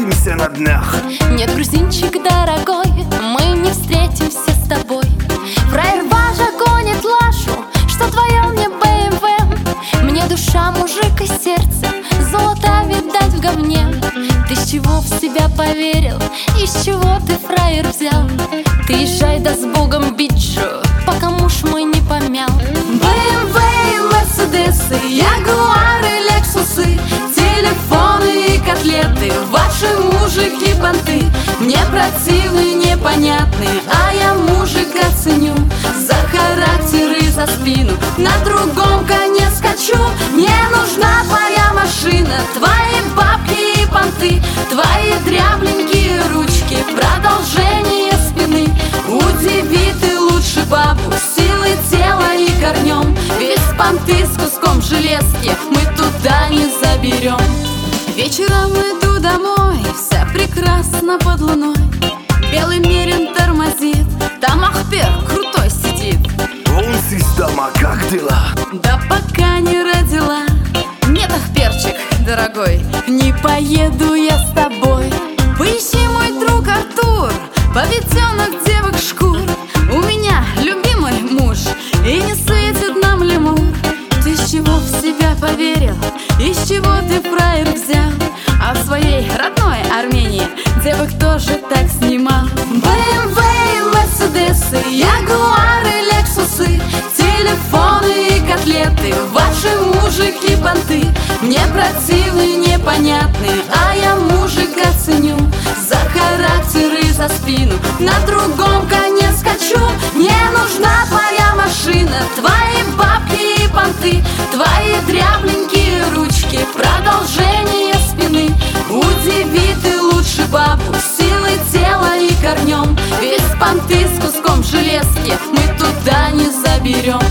встретимся на днях. Нет, грузинчик дорогой, мы не встретимся с тобой. Фраер Важа гонит Лашу, что твое мне БМВ. Мне душа мужик и сердце, золото видать в говне. Ты с чего в себя поверил, из чего ты фраер взял? Ты езжай да с Богом, биджо, пока муж мой не помял. БМВ и Мерседесы, Ягуары, Лексусы, телефоны и котлеты, ваши мужики понты. Мне противны, непонятны, а я мужика ценю за характер и за спину. На другом коне скачу, мне нужна твоя машина, твои бабки и понты, твои дрябленькие ручки, продолжение спины. Удиви ты лучше бабу силой тела и корнем, ведь понты с куском железки мы туда не заберем. Вечером иду домой, вся прекрасна под луной. Белый мерин тормозит, там Ахпер крутой сидит. Вон, система, как дела? Да пока не родила. Нет, Ахперчик, дорогой, не поеду я с тобой. Поищи, мой друг Артур, поведенных девок шкур. У меня любимый муж, и не светит нам лемур. Ты с чего в себя поверил, из чего ты фраер взял? А в своей родной Армении девок тоже так снимал. БМВ и Мерседесы, Ягуары, Лексусы, телефоны и котлеты, ваши мужики понты. Мне противны, непонятны, а я мужика ценю за характер и за спину. На другом коне скачу, мне нужна твоя машина, твои бабки и понты, твои дрябленькие ручки, продолжение спины. Удиви ты лучше бабу силой тела и корнем, ведь понты с куском железки мы туда не заберем.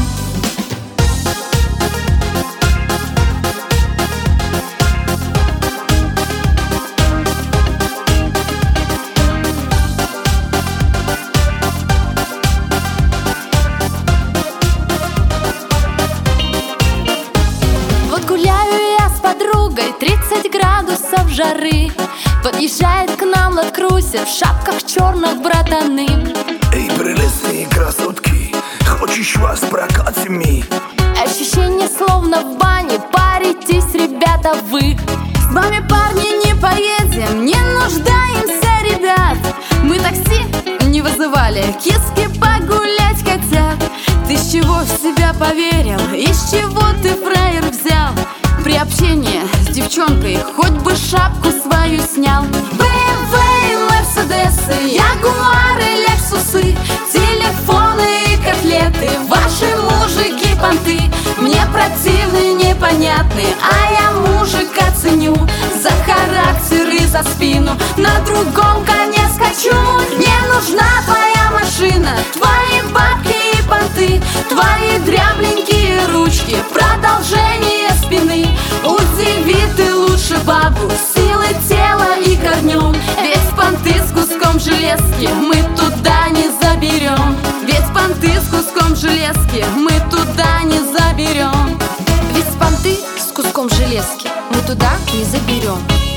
Гуляю я с подругой, 30 градусов жары. Подъезжает к нам ладкрузер, в шапках черных братаны. Эй, прелестные красотки, хочешь вас прокатим ми? Ощущение словно в бане, паритесь, ребята, вы. С вами, парни, не поедем, не нуждаемся, ребят. Мы такси не вызывали, киски погулять хотят. Ты с чего в себя поверил, из чего ты фраер взял? При общении с девчонкой хоть бы шапку свою снял. БМВ и Мерседесы, Ягуары, Лексусы, телефоны и котлеты, ваши мужики понты. Мне противны, непонятны, а я мужика ценю за характер и за спину. На другом коне скачу, мне нужна твоя машина, твои бабки и понты, твои дрябленькие ручки, продолжение спины. Удиви ты лучше бабу силой тела и корнем, ведь понты с куском железки мы туда не заберем. Ведь понты с куском железки мы туда не заберем. Ведь понты с куском железки мы туда не заберем.